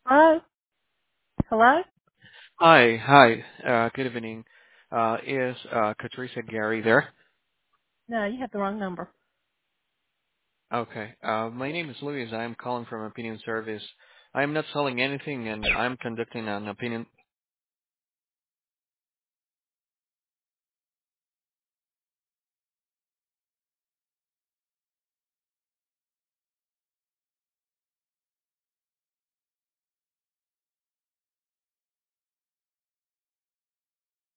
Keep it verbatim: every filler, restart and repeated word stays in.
Hello? Hello? Hi. Hi. Uh Good evening. Uh Is uh Katrina Gary there? No, you have the wrong number. Okay. Uh My name is Luis. I'm calling from Opinion Service. I'm not selling anything, and I'm conducting an opinion